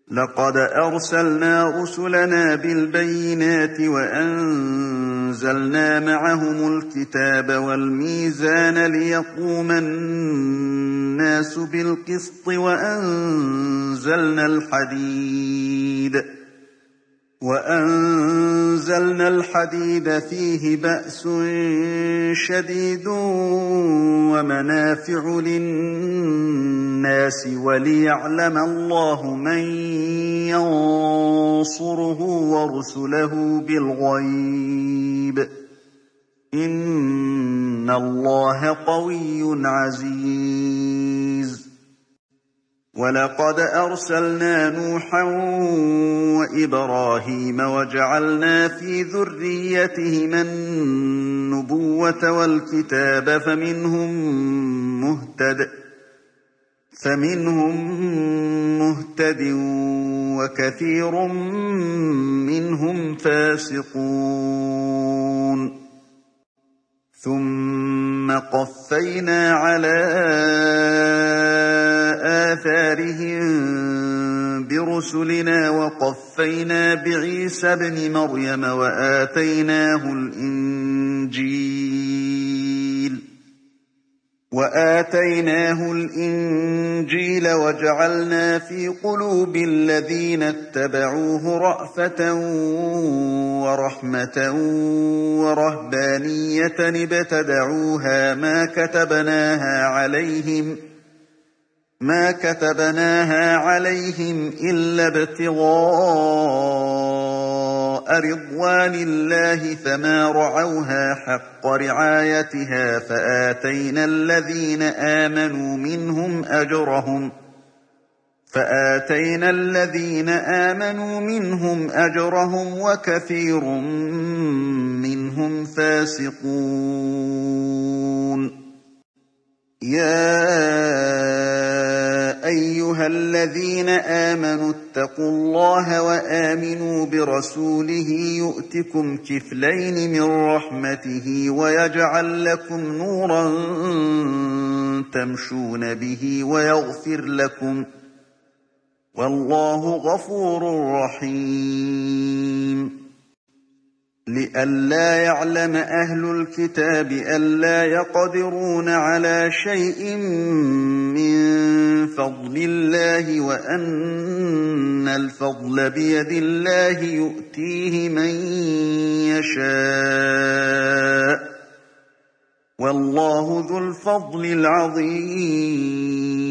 لقد أرسلنا رسلنا بالبينات وأنزلنا معهم الكتاب والميزان ليقوم الناس بالقسط وأنزلنا الحديد فيه بأس شديد ومنافع للناس وليعلم الله من ينصره ورسله بالغيب إن الله قوي عزيز. ولقد أرسلنا نوحا وإبراهيم وجعلنا في ذريتهما النبوة والكتاب فمنهم مهتد وكثير منهم فاسقون. ثم قفينا على آثارهم برسلنا وقفينا بعيسى ابن مريم وآتيناه الإنجيل وجعلنا في قلوب الذين اتبعوه رأفة ورحمة ورهبانية ابتدعوها ما كتبناها عليهم إلا ابتغاء رضوان الله فما رعوها حق رعايتها فآتينا الذين آمنوا منهم أجرهم وكثير منهم فاسقون. يا أيها الذين آمنوا اتقوا الله وآمنوا برسوله يؤتكم كفلين من رحمته ويجعل لكم نورا تمشون به ويغفر لكم والله غفور رحيم. لئلا يعلم أهل الكتاب ألا يقدرون على شيء من فضل الله وأن الفضل بيد الله يؤتيه من يشاء والله ذو الفضل العظيم.